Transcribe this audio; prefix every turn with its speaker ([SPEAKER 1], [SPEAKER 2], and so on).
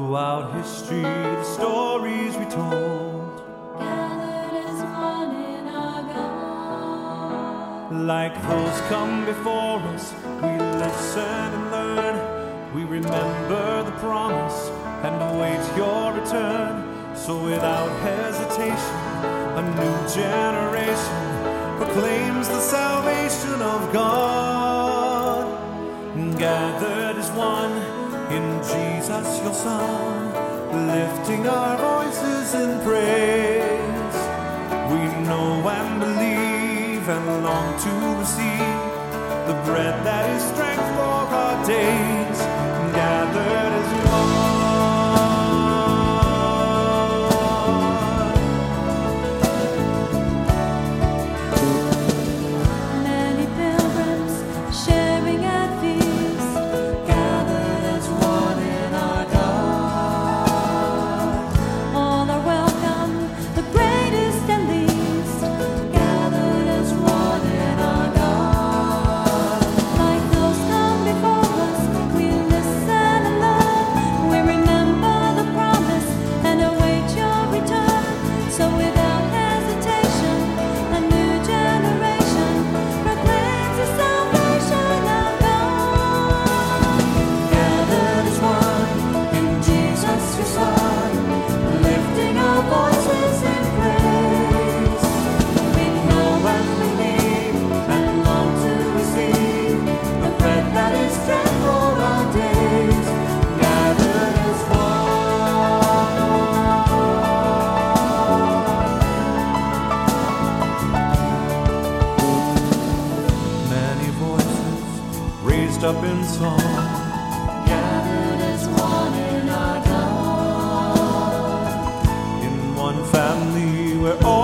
[SPEAKER 1] Throughout history, the stories we told,
[SPEAKER 2] gathered as one in our God.
[SPEAKER 1] like those come before us, we listen and learn. We remember the promise and await your return. So without hesitation, a new generation proclaims the salvation of God. Gathered as one in Jesus your Son, lifting our voices in praise. We know and believe and long to receive the bread that is strength for our days. Gathered as one.
[SPEAKER 2] Many pilgrims sharing at feast, gathered as one in our God. All are welcome, the greatest and least, gathered as one in our God. Like those come before us, we listen and learn. We remember the promise and await your return. So without hesitation, a new generation proclaims the salvation of God. Gathered as one in Jesus your Son, lifting our voices in praise. We know and believe and long to receive the bread that is strength for our days. Gathered as
[SPEAKER 1] Many voices raised up in song,
[SPEAKER 2] gathered as one in our God.
[SPEAKER 1] in one family where all